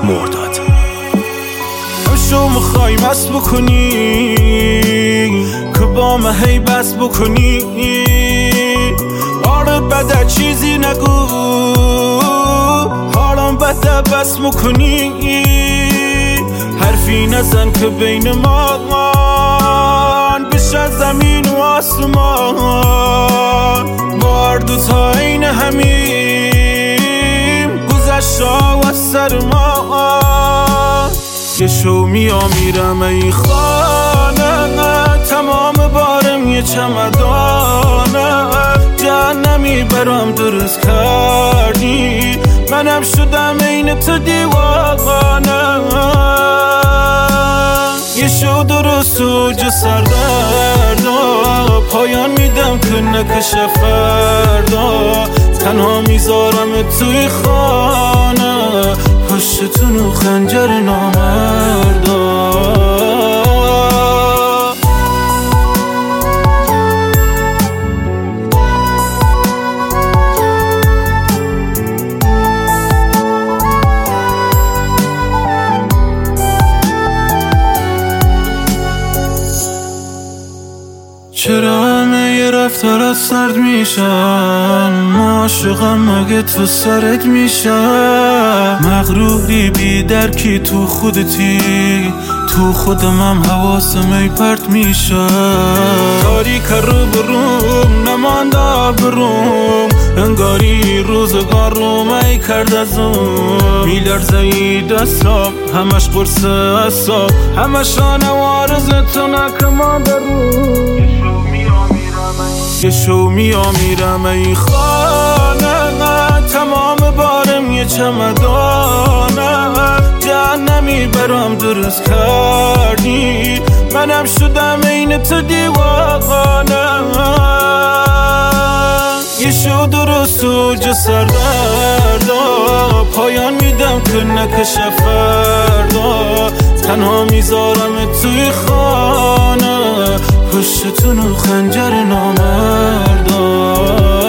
مرداد. شو میخوای مست بکنی که با من هی بس بکنی، آره بده چیزی نگو، حالم بده بس میکنی، حرفی نزن که بین ما بشه زمین و آسمان، بار دوتا این همیم گذشتا و سر ما. یه شو میرم ای خانه، تمام بارم یه چمدانه، جهنمی برام درست کردی، منم شدم عین تو دیوانه. یه شو درست و جو سردردا، پایان میدم که نکشه فردا، تنها میذارم توی خانه، پشتتون و خنجر نامردا. چرا همه یه رفتارات سرد میشن، عاشقم مگه تو سرت میشن، مغروری بی درکی تو خودتی، تو خودمم حواسم ای پرت میشه، تاریک رو بروم نمانده بروم، انگاری روزگار رو می کرد از اون، میلرزه ای دستام همش قرص اصاب، همش آنوارز تو نکمان بروم. یه شو میرم ای خانه، تمام بارم یه چمدانه، جهنمی برام درست کردی، منم شدم عین تو دیوانه. یه شو درست و جو سردردا، پایان میدم که نکشه فردا، تنها میذارم توی خانه، پشتتون و خنجر نامردا.